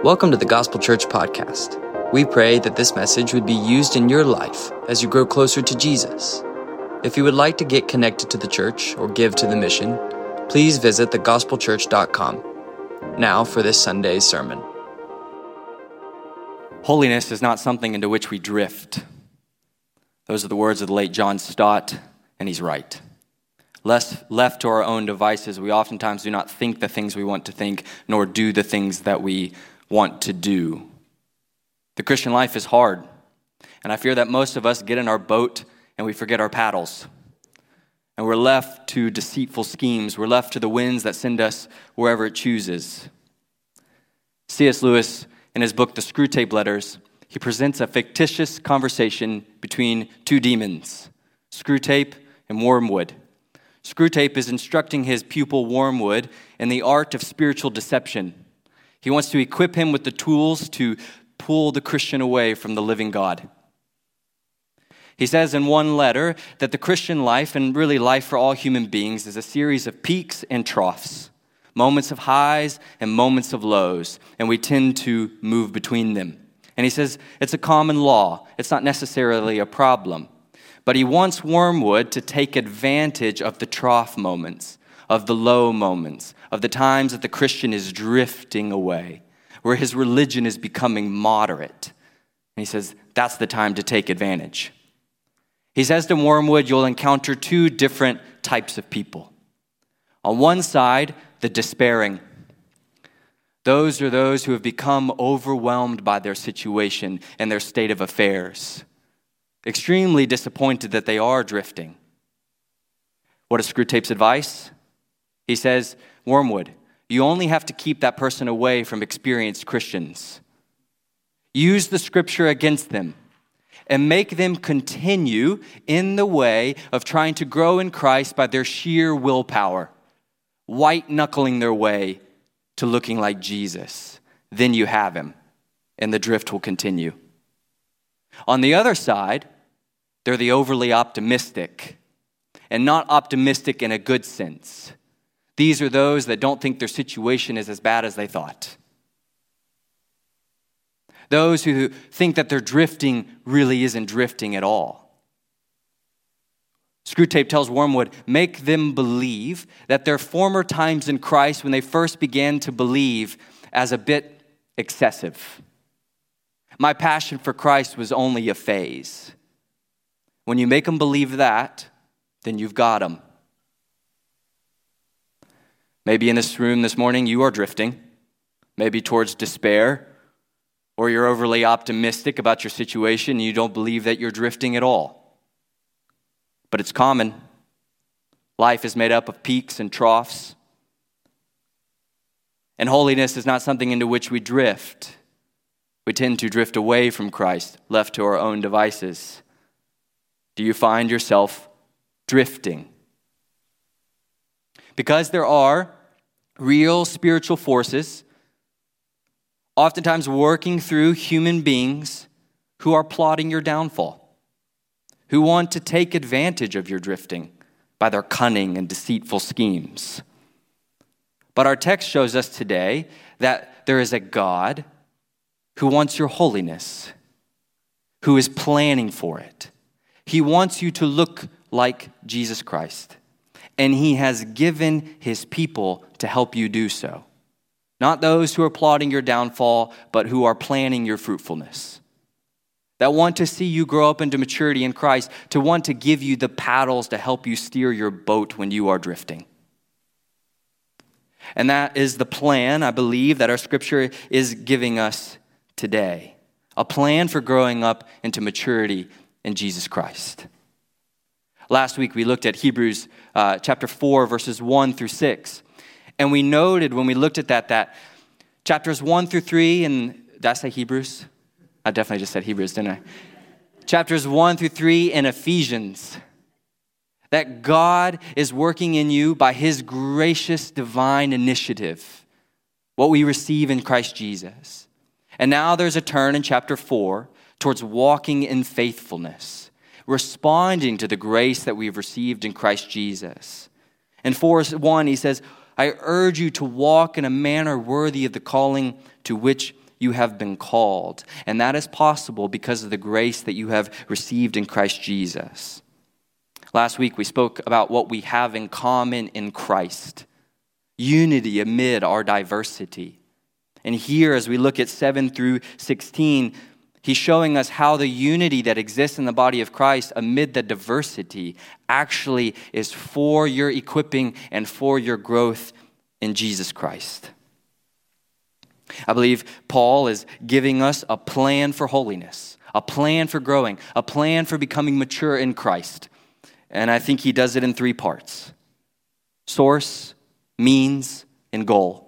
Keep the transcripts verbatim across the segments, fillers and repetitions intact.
Welcome to the Gospel Church Podcast. We pray that this message would be used in your life as you grow closer to Jesus. If you would like to get connected to the church or give to the mission, please visit the gospel church dot com. Now for this Sunday's sermon. Holiness is not something into which we drift. Those are the words of the late John Stott, and he's right. Lest left to our own devices, we oftentimes do not think the things we want to think, nor do the things that we want to do. The Christian life is hard, and I fear that most of us get in our boat and we forget our paddles. And we're left to deceitful schemes. We're left to the winds that send us wherever it chooses. C S Lewis, in his book, The Screwtape Letters, he presents a fictitious conversation between two demons, Screwtape and Wormwood. Screwtape is instructing his pupil Wormwood in the art of spiritual deception. He wants to equip him with the tools to pull the Christian away from the living God. He says in one letter that the Christian life, and really life for all human beings, is a series of peaks and troughs, moments of highs and moments of lows, and we tend to move between them. And he says it's a common law. It's not necessarily a problem. But he wants Wormwood to take advantage of the trough moments, of the low moments, of the times that the Christian is drifting away, where his religion is becoming moderate. And he says that's the time to take advantage. He says to Wormwood, you'll encounter two different types of people. On one side, the despairing. Those are those who have become overwhelmed by their situation and their state of affairs, extremely disappointed that they are drifting. What is Screwtape's advice? He says, Wormwood, you only have to keep that person away from experienced Christians. Use the scripture against them and make them continue in the way of trying to grow in Christ by their sheer willpower, white-knuckling their way to looking like Jesus. Then you have him, and the drift will continue. On the other side, they're the overly optimistic, and not optimistic in a good sense. These are those that don't think their situation is as bad as they thought. Those who think that their drifting really isn't drifting at all. Screwtape tells Wormwood, make them believe that their former times in Christ, when they first began to believe, as a bit excessive. My passion for Christ was only a phase. When you make them believe that, then you've got them. Maybe in this room this morning you are drifting, maybe towards despair, or you're overly optimistic about your situation and you don't believe that you're drifting at all. But it's common. Life is made up of peaks and troughs. And holiness is not something into which we drift. We tend to drift away from Christ, left to our own devices. Do you find yourself drifting? Because there are real spiritual forces, oftentimes working through human beings who are plotting your downfall, who want to take advantage of your drifting by their cunning and deceitful schemes. But our text shows us today that there is a God who wants your holiness, who is planning for it. He wants you to look like Jesus Christ. And he has given his people to help you do so. Not those who are plotting your downfall, but who are planning your fruitfulness. That want to see you grow up into maturity in Christ, to want to give you the paddles to help you steer your boat when you are drifting. And that is the plan, I believe, that our scripture is giving us today. A plan for growing up into maturity in Jesus Christ. Last week we looked at Hebrews uh, chapter four, verses one through six. And we noted when we looked at that, that chapters one through three, and did I say Hebrews? I definitely just said Hebrews, didn't I? Chapters one through three in Ephesians. That God is working in you by his gracious divine initiative. What we receive in Christ Jesus. And now there's a turn in chapter four towards walking in faithfulness. Responding to the grace that we've received in Christ Jesus. In four one, he says, I urge you to walk in a manner worthy of the calling to which you have been called. And that is possible because of the grace that you have received in Christ Jesus. Last week we spoke about what we have in common in Christ. Unity amid our diversity. And here, as we look at seven through sixteen, he's showing us how the unity that exists in the body of Christ amid the diversity actually is for your equipping and for your growth in Jesus Christ. I believe Paul is giving us a plan for holiness, a plan for growing, a plan for becoming mature in Christ. And I think he does it in three parts: source, means, and goal.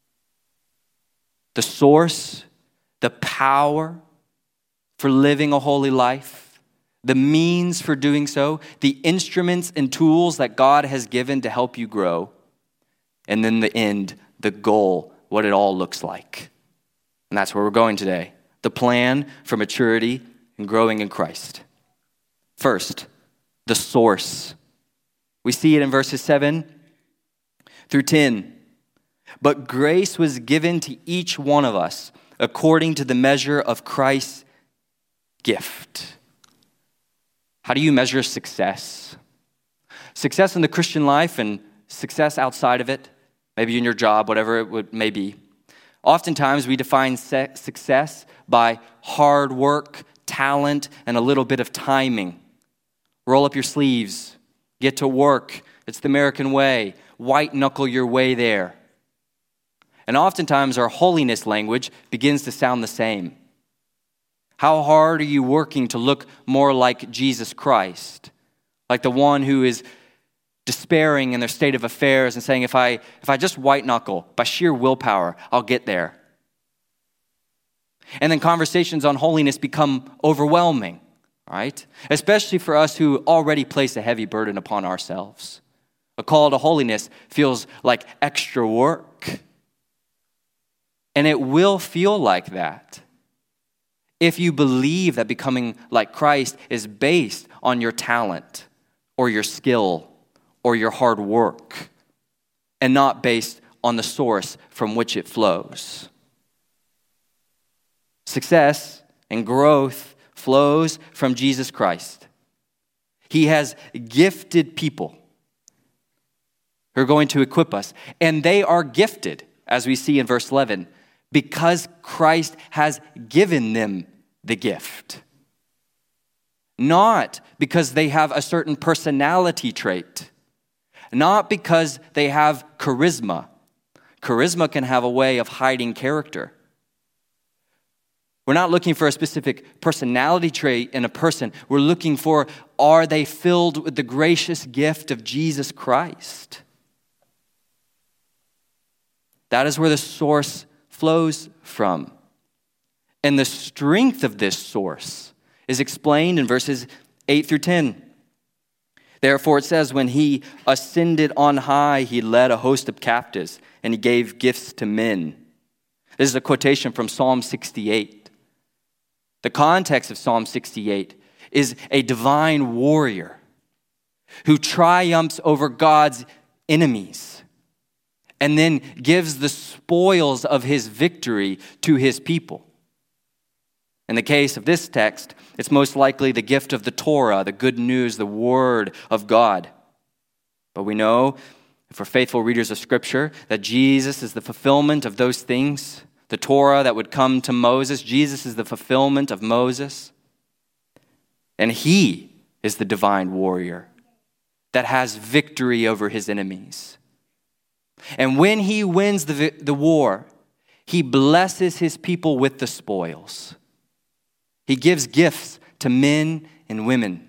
The source, the power for living a holy life, the means for doing so, the instruments and tools that God has given to help you grow, and then the end, the goal, what it all looks like. And that's where we're going today. The plan for maturity and growing in Christ. First, the source. We see it in verses seven through ten. But grace was given to each one of us according to the measure of Christ's gift. How do you measure success? Success in the Christian life and success outside of it, maybe in your job, whatever it would, may be. Oftentimes we define se- success by hard work, talent, and a little bit of timing. Roll up your sleeves, get to work. It's the American way. White knuckle your way there. And oftentimes our holiness language begins to sound the same. How hard are you working to look more like Jesus Christ? Like the one who is despairing in their state of affairs and saying, if I if I just white knuckle by sheer willpower, I'll get there. And then conversations on holiness become overwhelming, right? Especially for us who already place a heavy burden upon ourselves. A call to holiness feels like extra work. And it will feel like that if you believe that becoming like Christ is based on your talent or your skill or your hard work and not based on the source from which it flows. Success and growth flows from Jesus Christ. He has gifted people who are going to equip us, and they are gifted, as we see in verse eleven, because Christ has given them the gift. Not because they have a certain personality trait. Not because they have charisma. Charisma can have a way of hiding character. We're not looking for a specific personality trait in a person. We're looking for, are they filled with the gracious gift of Jesus Christ? That is where the source flows from. And the strength of this source is explained in verses eight through ten. Therefore it says, when he ascended on high, he led a host of captives, and he gave gifts to men. This is a quotation from Psalm sixty-eight. The context of Psalm sixty-eight is a divine warrior who triumphs over God's enemies and then gives the spoils of his victory to his people. In the case of this text, it's most likely the gift of the Torah, the good news, the word of God. But we know, if we're faithful readers of Scripture, that Jesus is the fulfillment of those things. The Torah that would come to Moses, Jesus is the fulfillment of Moses. And he is the divine warrior that has victory over his enemies. And when he wins the, the war, he blesses his people with the spoils. He gives gifts to men and women.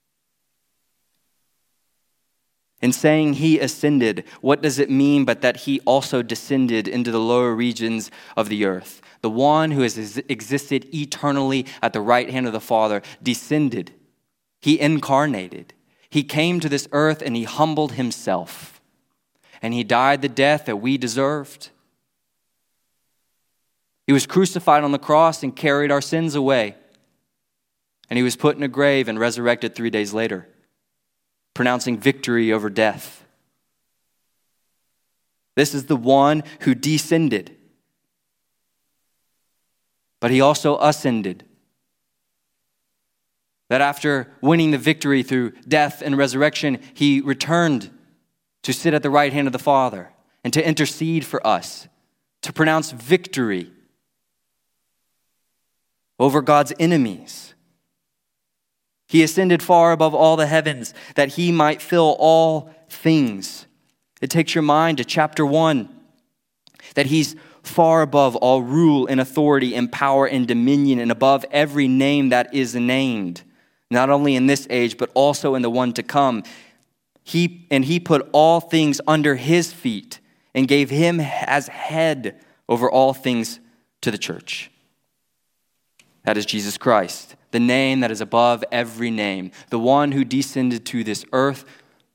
In saying he ascended, what does it mean but that he also descended into the lower regions of the earth? The one who has existed eternally at the right hand of the Father descended. He incarnated. He came to this earth and he humbled himself. And he died the death that we deserved. He was crucified on the cross and carried our sins away. And he was put in a grave and resurrected three days later, pronouncing victory over death. This is the one who descended. but he also ascended. That after winning the victory through death and resurrection, he returned to sit at the right hand of the Father and to intercede for us, to pronounce victory over God's enemies. He ascended far above all the heavens that he might fill all things. It takes your mind to chapter one, that he's far above all rule and authority and power and dominion and above every name that is named, not only in this age, but also in the one to come. He and he put all things under his feet and gave him as head over all things to the church. That is Jesus Christ, the name that is above every name, the one who descended to this earth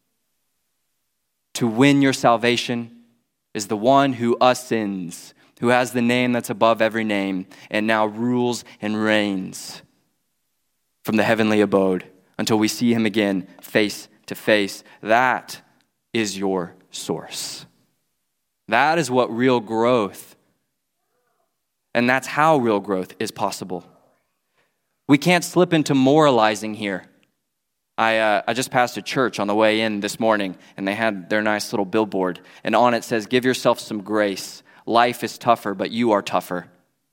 to win your salvation, is the one who ascends, who has the name that's above every name, and now rules and reigns from the heavenly abode until we see him again face to face. That is your source. That is what real growth, and that's how real growth is possible. We can't slip into moralizing here. I uh, I just passed a church on the way in this morning, and they had their nice little billboard, and on it says, "Give yourself some grace. Life is tougher, but you are tougher."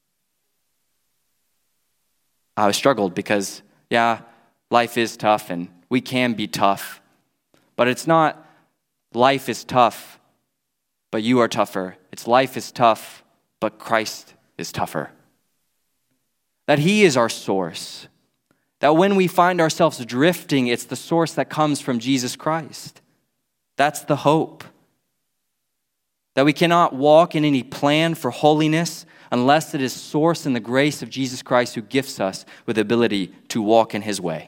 I struggled because, yeah, life is tough, and we can be tough. But it's not life is tough, but you are tougher. It's life is tough, but Christ is tougher. That he is our source. That when we find ourselves drifting, it's the source that comes from Jesus Christ. That's the hope. That we cannot walk in any plan for holiness unless it is sourced in the grace of Jesus Christ, who gifts us with the ability to walk in his way.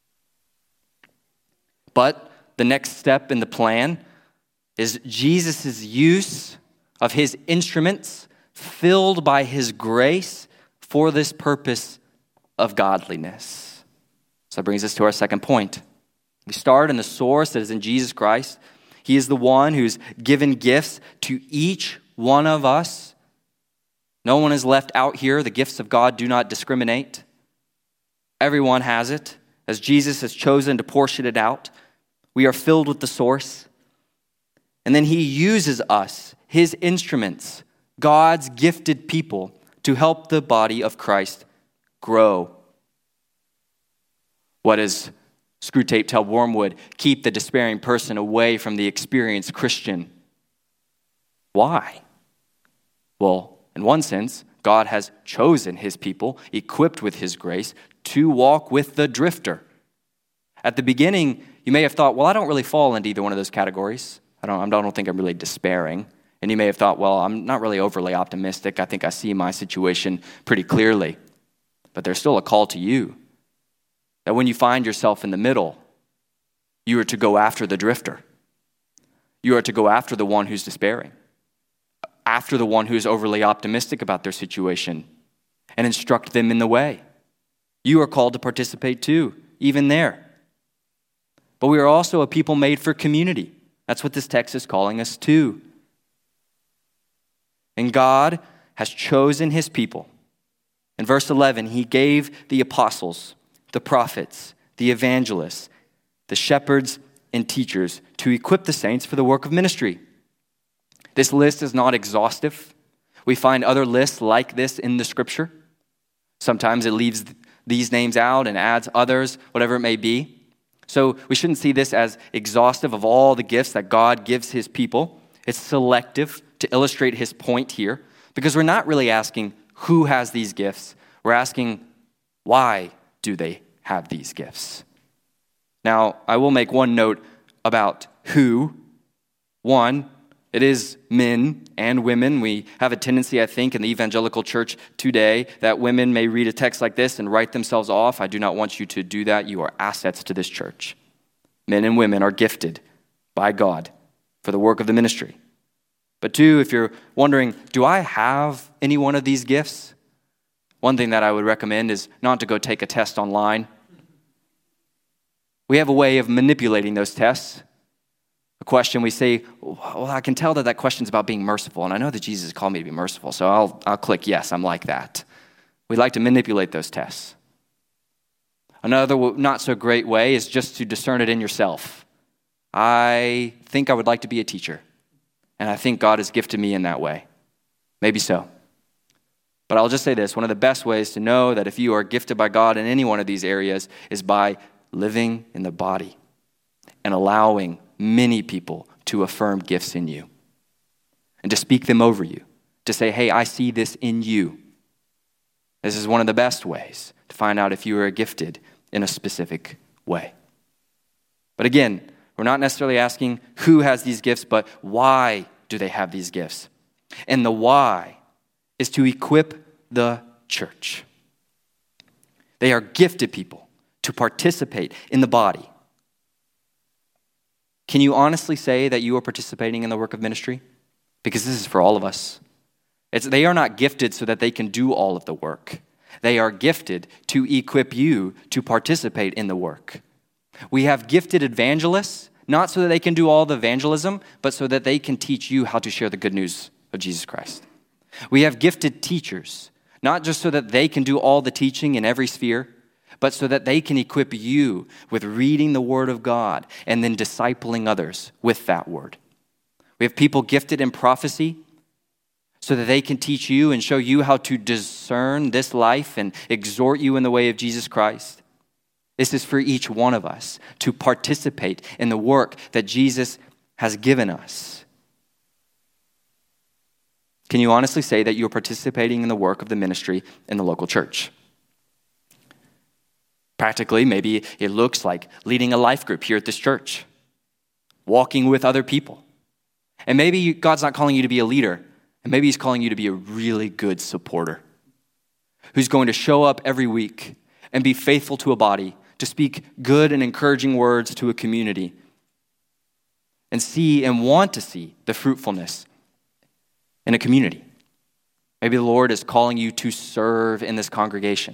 But the next step in the plan is Jesus' use of his instruments filled by his grace for this purpose of godliness. So that brings us to our second point. We start in the source that is in Jesus Christ. He is the one who's given gifts to each one of us. No one is left out here. The gifts of God do not discriminate. Everyone has it, as Jesus has chosen to portion it out. We are filled with the source. And then he uses us, his instruments, God's gifted people, to help the body of Christ grow. What does Screwtape tell Wormwood? Keep the despairing person away from the experienced Christian. Why? Well, in one sense, God has chosen his people, equipped with his grace, to walk with the drifter. At the beginning, you may have thought, well, I don't really fall into either one of those categories. I don't, I don't think I'm really despairing. And you may have thought, well, I'm not really overly optimistic. I think I see my situation pretty clearly. But there's still a call to you. That when you find yourself in the middle, you are to go after the drifter. You are to go after the one who's despairing. After the one who's overly optimistic about their situation. And instruct them in the way. You are called to participate too, even there. But we are also a people made for community. That's what this text is calling us to. And God has chosen his people. In verse eleven, he gave the apostles, the prophets, the evangelists, the shepherds, and teachers to equip the saints for the work of ministry. This list is not exhaustive. We find other lists like this in the scripture. Sometimes it leaves these names out and adds others, whatever it may be. So we shouldn't see this as exhaustive of all the gifts that God gives his people. It's selective to illustrate his point here, because we're not really asking who has these gifts. We're asking, why do they have these gifts? Now, I will make one note about who. One, it is men and women. We have a tendency, I think, in the evangelical church today that women may read a text like this and write themselves off. I do not want you to do that. You are assets to this church. Men and women are gifted by God for the work of the ministry. But two, if you're wondering, do I have any one of these gifts? One thing that I would recommend is not to go take a test online. We have a way of manipulating those tests. A question we say, well, I can tell that that question's about being merciful, and I know that Jesus called me to be merciful, so I'll I'll click yes, I'm like that. We like to manipulate those tests. Another not so great way is just to discern it in yourself. I think I would like to be a teacher, and I think God has gifted me in that way. Maybe so. But I'll just say this, one of the best ways to know that if you are gifted by God in any one of these areas is by living in the body and allowing many people to affirm gifts in you and to speak them over you, to say, hey, I see this in you. This is one of the best ways to find out if you are gifted in a specific way. But again, we're not necessarily asking who has these gifts, but why do they have these gifts? And the why is to equip the church. They are gifted people to participate in the body. Can you honestly say that you are participating in the work of ministry? Because this is for all of us. It's, they are not gifted so that they can do all of the work. They are gifted to equip you to participate in the work. We have gifted evangelists, not so that they can do all the evangelism, but so that they can teach you how to share the good news of Jesus Christ. We have gifted teachers, not just so that they can do all the teaching in every sphere, but so that they can equip you with reading the Word of God and then discipling others with that Word. We have people gifted in prophecy so that they can teach you and show you how to discern this life and exhort you in the way of Jesus Christ. This is for each one of us to participate in the work that Jesus has given us. Can you honestly say that you're participating in the work of the ministry in the local church? Practically, maybe it looks like leading a life group here at this church, walking with other people. And maybe God's not calling you to be a leader, and maybe he's calling you to be a really good supporter who's going to show up every week and be faithful to a body, to speak good and encouraging words to a community, and see and want to see the fruitfulness in a community. Maybe the Lord is calling you to serve in this congregation.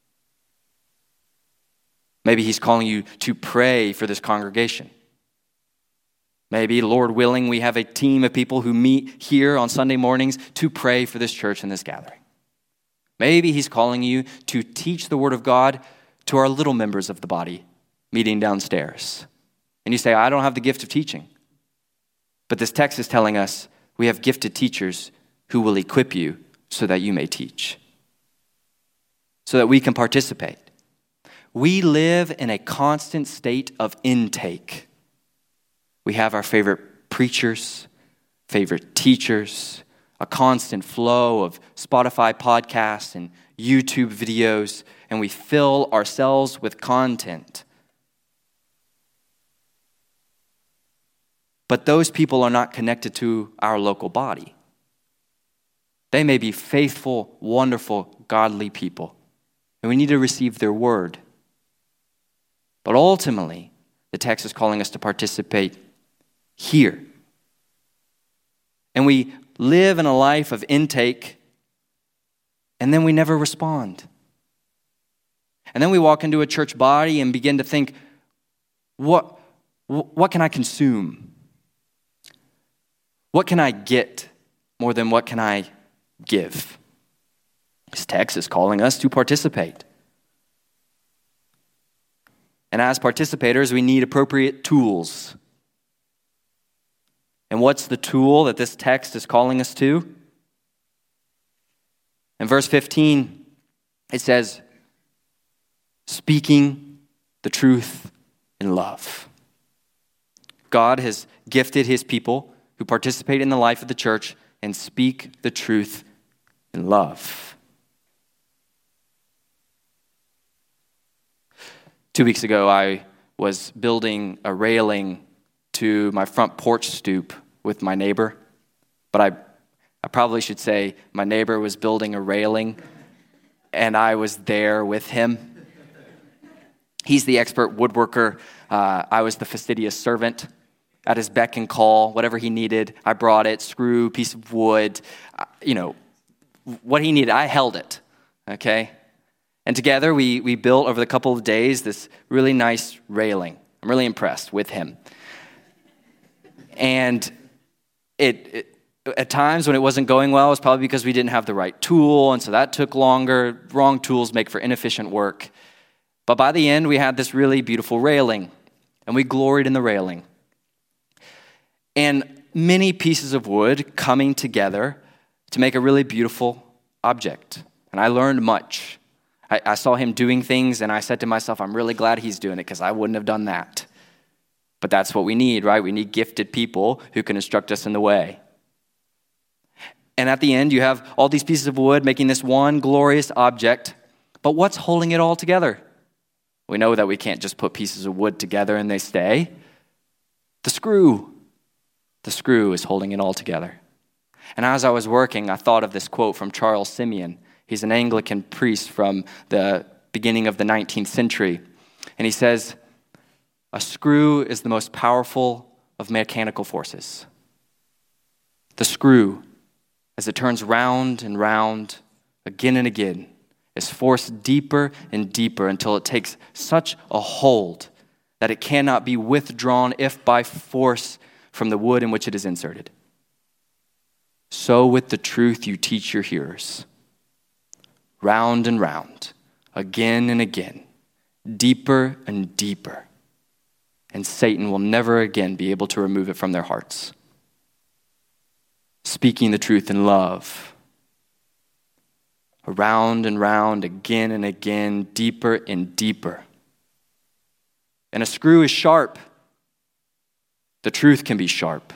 Maybe he's calling you to pray for this congregation. Maybe, Lord willing, we have a team of people who meet here on Sunday mornings to pray for this church and this gathering. Maybe he's calling you to teach the Word of God to our little members of the body meeting downstairs. And you say, I don't have the gift of teaching. But this text is telling us we have gifted teachers who will equip you so that you may teach, so that we can participate. We live in a constant state of intake. We have our favorite preachers, favorite teachers, a constant flow of Spotify podcasts and YouTube videos, and we fill ourselves with content. But those people are not connected to our local body. They may be faithful, wonderful, godly people, and we need to receive their word. But ultimately, the text is calling us to participate here. And we live in a life of intake, and then we never respond. And then we walk into a church body and begin to think, what, what can I consume? What can I get more than what can I give? This text is calling us to participate. And as participators, we need appropriate tools. And what's the tool that this text is calling us to? In verse fifteen, it says, speaking the truth in love. God has gifted his people who participate in the life of the church and speak the truth in love. Two weeks ago, I was building a railing to my front porch stoop with my neighbor, but I, I probably should say my neighbor was building a railing, and I was there with him. He's the expert woodworker. Uh, I was the fastidious servant. At his beck and call, whatever he needed, I brought it, screw, piece of wood, uh, you know, what he needed, I held it, okay? And together we we built over the couple of days this really nice railing. I'm really impressed with him. And it, it At times when it wasn't going well, it was probably because we didn't have the right tool, and so that took longer. Wrong tools make for inefficient work. But by the end, we had this really beautiful railing, and we gloried in the railing. And many pieces of wood coming together to make a really beautiful object. And I learned much. I, I saw him doing things, and I said to myself, I'm really glad he's doing it because I wouldn't have done that. But that's what we need, right? We need gifted people who can instruct us in the way. And at the end, you have all these pieces of wood making this one glorious object. But what's holding it all together? We know that we can't just put pieces of wood together and they stay. The screw. The screw is holding it all together. And as I was working, I thought of this quote from Charles Simeon. He's an Anglican priest from the beginning of the nineteenth century. And he says, a screw is the most powerful of mechanical forces. The screw, as it turns round and round again and again, is forced deeper and deeper until it takes such a hold that it cannot be withdrawn if by force from the wood in which it is inserted. So with the truth you teach your hearers, round and round, again and again, deeper and deeper, and Satan will never again be able to remove it from their hearts. Speaking the truth in love, around and round, again and again, deeper and deeper. And a screw is sharp. The truth can be sharp.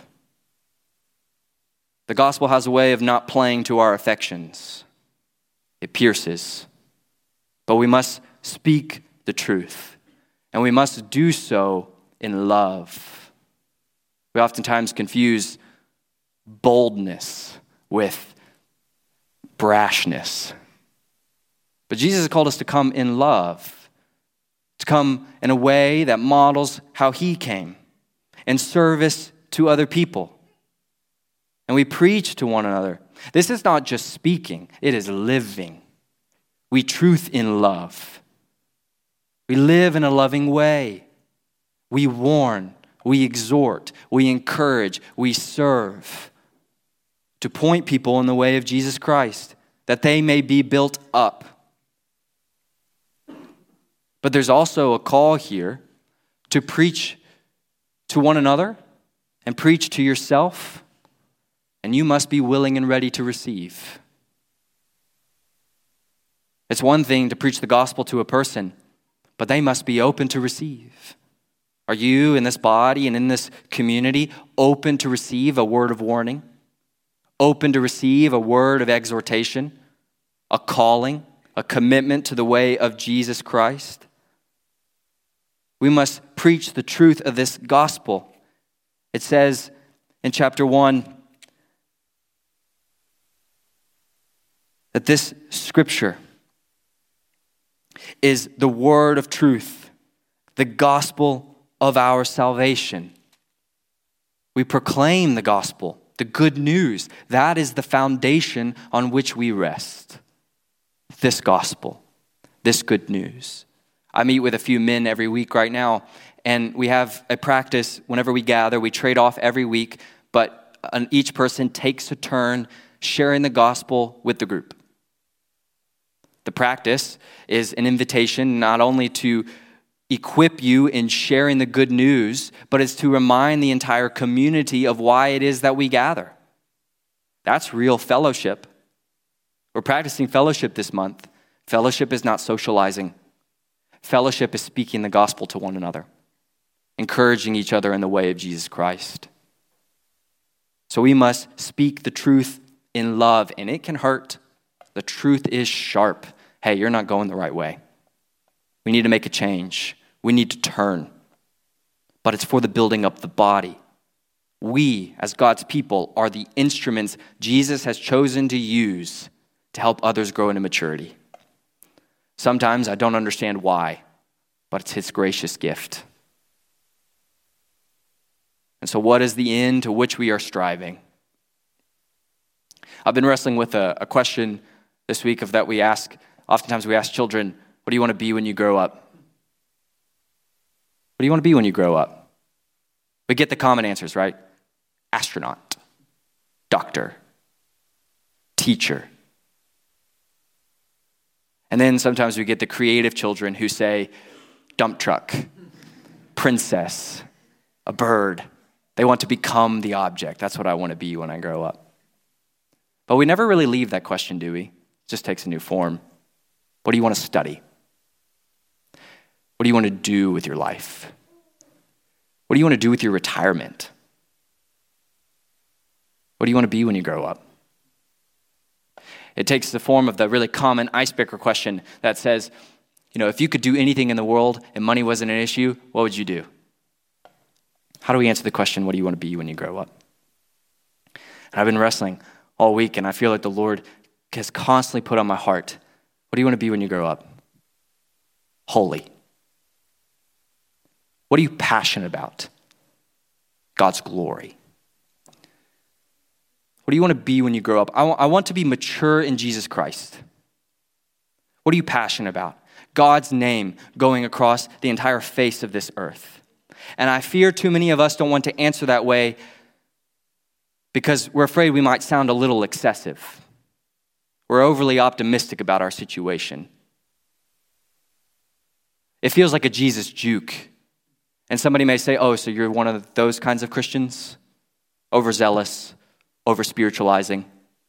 The gospel has a way of not playing to our affections. It pierces. But we must speak the truth. And we must do so in love. We oftentimes confuse boldness with brashness. But Jesus has called us to come in love, to come in a way that models how he came, in service to other people. And we preach to one another. This is not just speaking, it is living. We truth in love. We live in a loving way. We warn, we exhort, we encourage, we serve to point people in the way of Jesus Christ, that they may be built up. But there's also a call here to preach to one another and preach to yourself, and you must be willing and ready to receive. It's one thing to preach the gospel to a person, but they must be open to receive. Are you in this body and in this community open to receive a word of warning? Open to receive a word of exhortation? A calling? A commitment to the way of Jesus Christ? We must preach the truth of this gospel. It says in chapter one that this scripture is the word of truth, the gospel of our salvation. We proclaim the gospel, the good news. That is the foundation on which we rest. This gospel, this good news. I meet with a few men every week right now, and we have a practice whenever we gather. We trade off every week, but each person takes a turn sharing the gospel with the group. The practice is an invitation not only to equip you in sharing the good news, but it's to remind the entire community of why it is that we gather. That's real fellowship. We're practicing fellowship this month. Fellowship is not socializing. Fellowship is speaking the gospel to one another, encouraging each other in the way of Jesus Christ. So we must speak the truth in love, and it can hurt. The truth is sharp. Hey, you're not going the right way. We need to make a change. We need to turn. But it's for the building up the body. We, as God's people, are the instruments Jesus has chosen to use to help others grow into maturity. Sometimes I don't understand why, but it's his gracious gift. And so what is the end to which we are striving? I've been wrestling with a, a question this week of that we ask, oftentimes we ask children, what do you want to be when you grow up? What do you want to be when you grow up? We get the common answers, right? Astronaut, doctor, teacher. And then sometimes we get the creative children who say, dump truck, princess, a bird. They want to become the object. That's what I want to be when I grow up. But we never really leave that question, do we? It just takes a new form. What do you want to study? What do you want to do with your life? What do you want to do with your retirement? What do you want to be when you grow up? It takes the form of the really common icebreaker question that says, you know, if you could do anything in the world and money wasn't an issue, what would you do? How do we answer the question, what do you want to be when you grow up? And I've been wrestling all week, and I feel like the Lord has constantly put on my heart, what do you want to be when you grow up? Holy. What are you passionate about? God's glory. What do you want to be when you grow up? I, w- I want to be mature in Jesus Christ. What are you passionate about? God's name going across the entire face of this earth. And I fear too many of us don't want to answer that way because we're afraid we might sound a little excessive. We're overly optimistic about our situation. It feels like a Jesus juke. And somebody may say, oh, so you're one of those kinds of Christians? Overzealous, over-spiritualizing.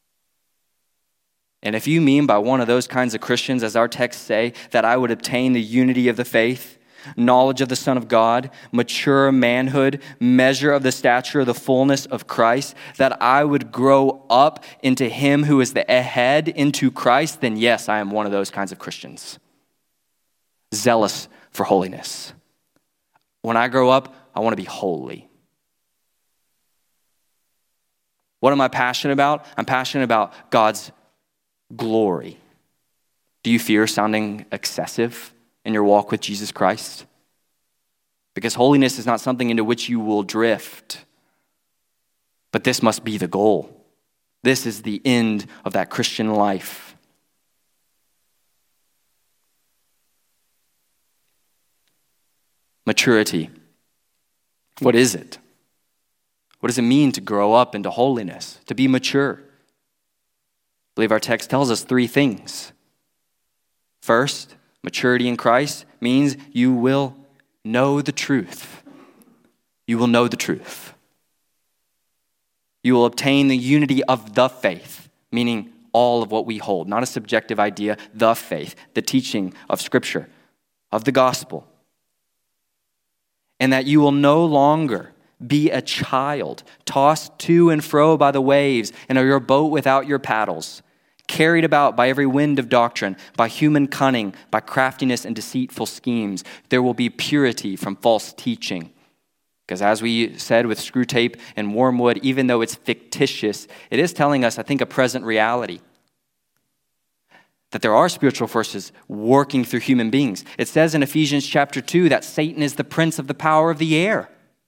And if you mean by one of those kinds of Christians, as our texts say, that I would obtain the unity of the faith, knowledge of the Son of God, mature manhood, measure of the stature of the fullness of Christ, that I would grow up into him who is the head, into Christ, then yes, I am one of those kinds of Christians. Zealous for holiness. When I grow up, I want to be holy. What am I passionate about? I'm passionate about God's glory. Do you fear sounding excessive in your walk with Jesus Christ? Because holiness is not something into which you will drift. But this must be the goal. This is the end of that Christian life. Maturity. What is it? What does it mean to grow up into holiness, to be mature? I believe our text tells us three things. First, maturity in Christ means you will know the truth. You will know the truth. You will obtain the unity of the faith, meaning all of what we hold, not a subjective idea, the faith, the teaching of Scripture, of the gospel. And that you will no longer be a child, tossed to and fro by the waves in your boat without your paddles, carried about by every wind of doctrine, by human cunning, by craftiness and deceitful schemes. There will be purity from false teaching. Because as we said with Screw Tape and Wormwood, even though it's fictitious, it is telling us, I think, a present reality. That there are spiritual forces working through human beings. It says in Ephesians chapter two that Satan is the prince of the power of the air.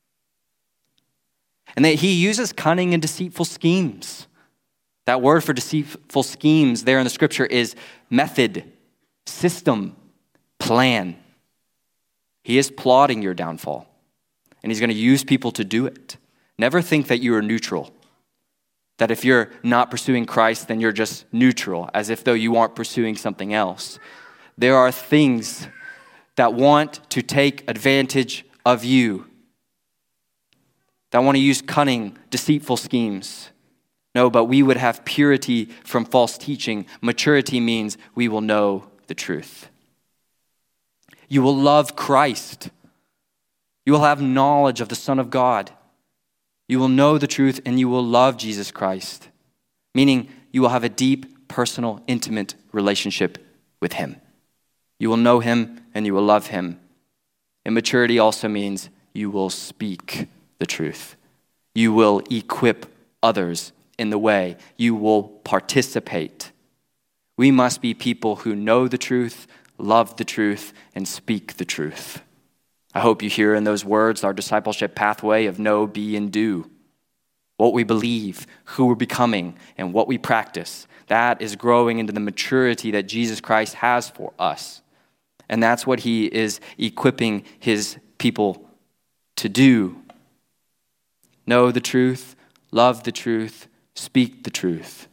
And that he uses cunning and deceitful schemes. That word for deceitful schemes there in the scripture is method, system, plan. He is plotting your downfall. And he's going to use people to do it. Never think that you are neutral. That if you're not pursuing Christ, then you're just neutral, as if though you aren't pursuing something else. There are things that want to take advantage of you, that want to use cunning, deceitful schemes. No, but we would have purity from false teaching. Maturity means we will know the truth. You will love Christ. You will have knowledge of the Son of God. You will know the truth and you will love Jesus Christ, meaning you will have a deep, personal, intimate relationship with him. You will know him and you will love him. And maturity also means you will speak the truth. You will equip others in the way. You will participate. We must be people who know the truth, love the truth, and speak the truth. I hope you hear in those words our discipleship pathway of know, be, and do. What we believe, who we're becoming, and what we practice. That is growing into the maturity that Jesus Christ has for us. And that's what he is equipping his people to do. Know the truth, love the truth, Speak the truth.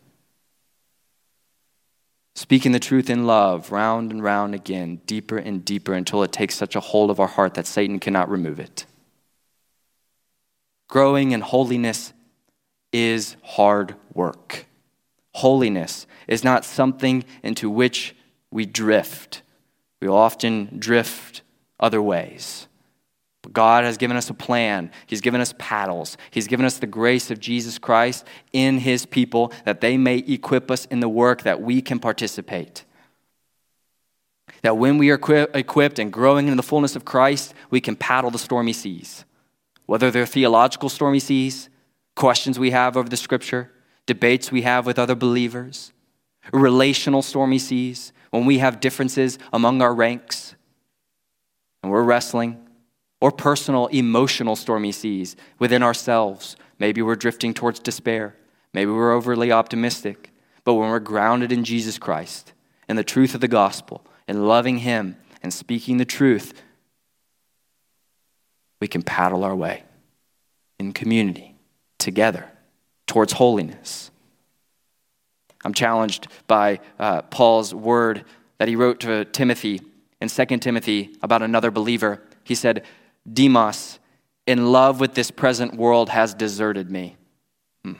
Speaking the truth in love, round and round again, deeper and deeper until it takes such a hold of our heart that Satan cannot remove it. Growing in holiness is hard work. Holiness is not something into which we drift. We often drift other ways. But God has given us a plan. He's given us paddles. He's given us the grace of Jesus Christ in his people that they may equip us in the work that we can participate. That when we are equipped and growing in the fullness of Christ, we can paddle the stormy seas. Whether they're theological stormy seas, questions we have over the scripture, debates we have with other believers, relational stormy seas, when we have differences among our ranks and we're wrestling, or personal, emotional stormy seas within ourselves. Maybe we're drifting towards despair. Maybe we're overly optimistic. But when we're grounded in Jesus Christ and the truth of the gospel and loving him and speaking the truth, we can paddle our way in community together towards holiness. I'm challenged by uh, Paul's word that he wrote to Timothy in Second Timothy about another believer. He said, Demas, in love with this present world, has deserted me. Hmm.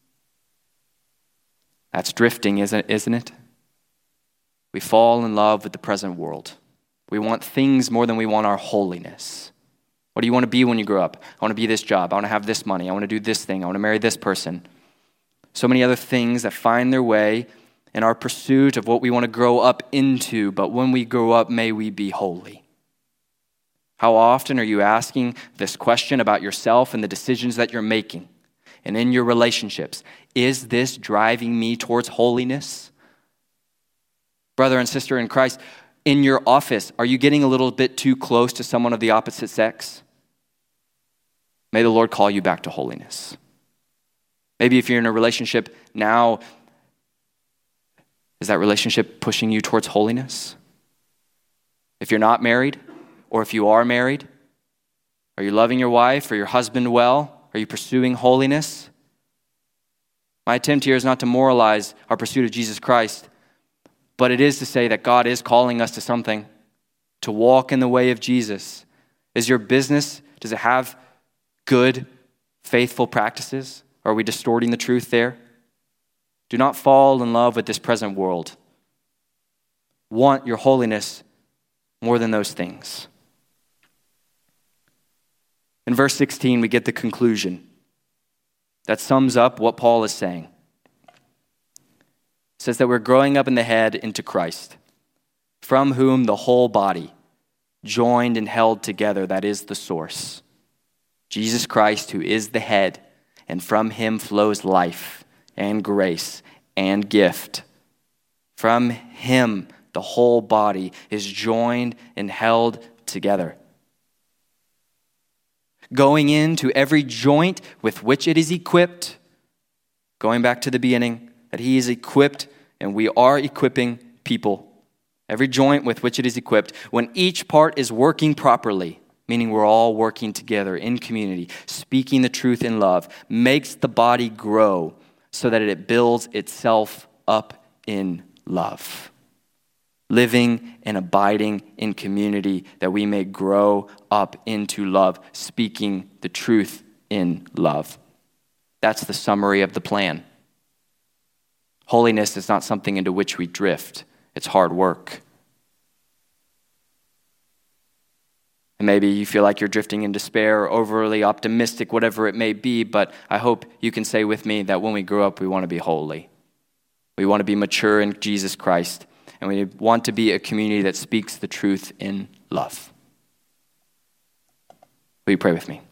That's drifting, isn't, isn't it? We fall in love with the present world. We want things more than we want our holiness. What do you want to be when you grow up? I want to be this job. I want to have this money. I want to do this thing. I want to marry this person. So many other things that find their way in our pursuit of what we want to grow up into. But when we grow up, may we be holy. How often are you asking this question about yourself and the decisions that you're making? And in your relationships, is this driving me towards holiness? Brother and sister in Christ, in your office, are you getting a little bit too close to someone of the opposite sex? May the Lord call you back to holiness. Maybe if you're in a relationship now, is that relationship pushing you towards holiness? If you're not married, or if you are married, are you loving your wife or your husband well? Are you pursuing holiness? My attempt here is not to moralize our pursuit of Jesus Christ, but it is to say that God is calling us to something, to walk in the way of Jesus. Is your business, does it have good, faithful practices? Are we distorting the truth there? Do not fall in love with this present world. Want your holiness more than those things. In verse sixteen, we get the conclusion that sums up what Paul is saying. It says that we're growing up in the head into Christ, from whom the whole body, joined and held together, that is the source. Jesus Christ, who is the head, and from him flows life and grace and gift. From him, the whole body is joined and held together. Going into every joint with which it is equipped, going back to the beginning, that he is equipped and we are equipping people. Every joint with which it is equipped, when each part is working properly, meaning we're all working together in community, speaking the truth in love, makes the body grow so that it builds itself up in love. Living and abiding in community that we may grow up into love, speaking the truth in love. That's the summary of the plan. Holiness is not something into which we drift. It's hard work. And maybe you feel like you're drifting in despair or overly optimistic, whatever it may be, but I hope you can say with me that when we grow up, we want to be holy. We want to be mature in Jesus Christ. And we want to be a community that speaks the truth in love. Will you pray with me?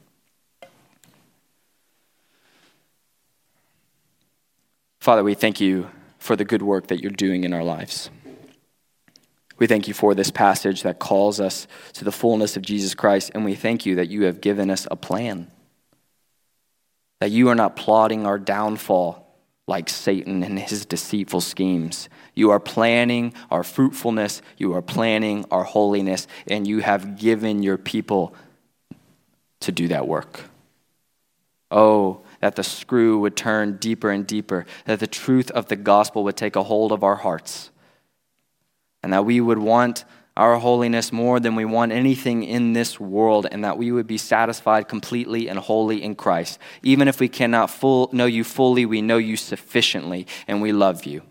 Father, we thank you for the good work that you're doing in our lives. We thank you for this passage that calls us to the fullness of Jesus Christ, and we thank you that you have given us a plan, that you are not plotting our downfall like Satan and his deceitful schemes. You are planning our fruitfulness, you are planning our holiness, and you have given your people to do that work. Oh, that the screw would turn deeper and deeper, that the truth of the gospel would take a hold of our hearts, and that we would want our holiness more than we want anything in this world, and that we would be satisfied completely and wholly in Christ. Even if we cannot full, know you fully, we know you sufficiently, and we love you.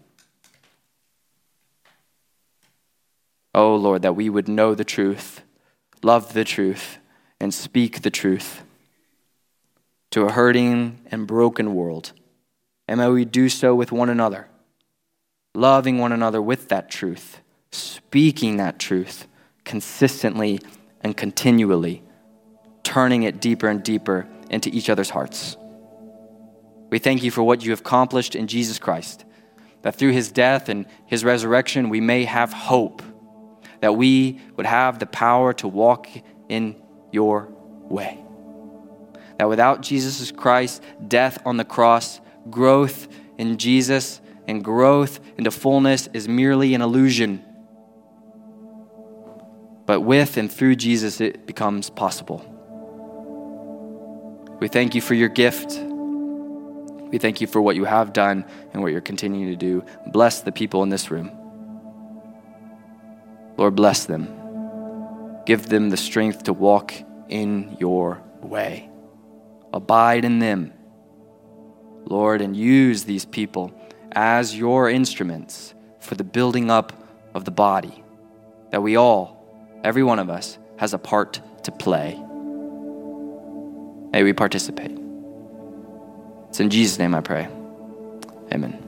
Oh Lord, that we would know the truth, love the truth, and speak the truth to a hurting and broken world. And may we do so with one another, loving one another with that truth, speaking that truth consistently and continually, turning it deeper and deeper into each other's hearts. We thank you for what you have accomplished in Jesus Christ, that through his death and his resurrection, we may have hope, that we would have the power to walk in your way. That without Jesus Christ, death on the cross, growth in Jesus and growth into fullness is merely an illusion. But with and through Jesus, it becomes possible. We thank you for your gift. We thank you for what you have done and what you're continuing to do. Bless the people in this room. Lord, bless them. Give them the strength to walk in your way. Abide in them, Lord, and use these people as your instruments for the building up of the body, that we all, every one of us, has a part to play. May we participate. It's in Jesus' name I pray. Amen.